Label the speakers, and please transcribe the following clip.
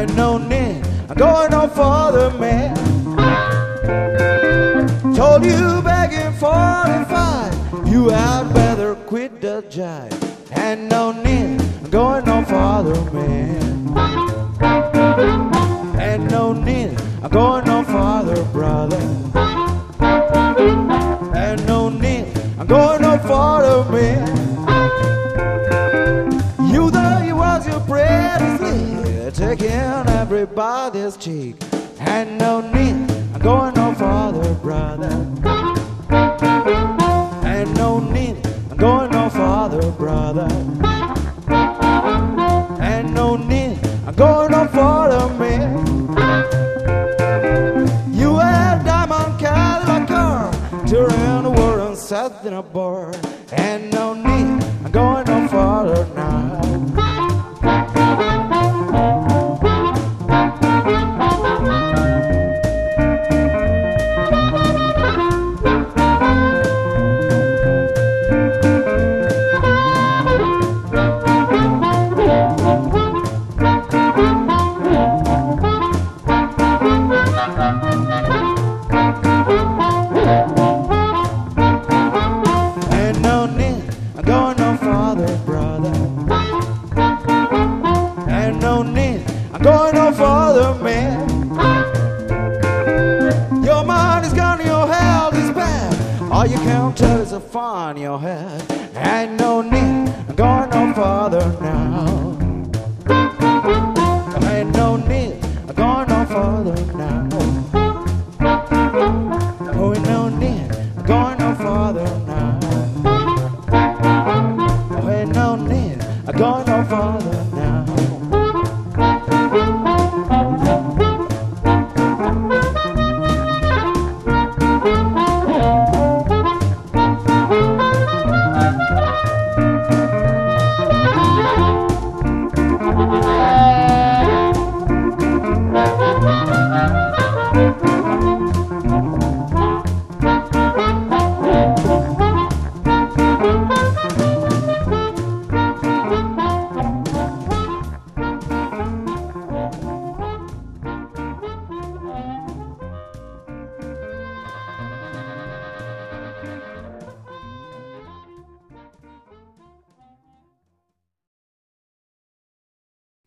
Speaker 1: Ain't no need going no further, man. Told you back in 45, you had better quit the jive. Ain't no need going no farther, man. Ain't no need going no farther, brother. Ain't no need going no farther, man. You thought you was your pretty taking everybody's cheek. Ain't no need going no farther, brother. Ain't no need going no farther, brother. Ain't no need going no farther, man. You had a diamond Cadillac car, touring the world and sat in a bar. Ain't no need going no farther now. Ain't no need going no farther, brother. Ain't no need going no farther, man. Your mind is gone, your health is bad. All you can tell is a fun in your head. Ain't no need going no farther.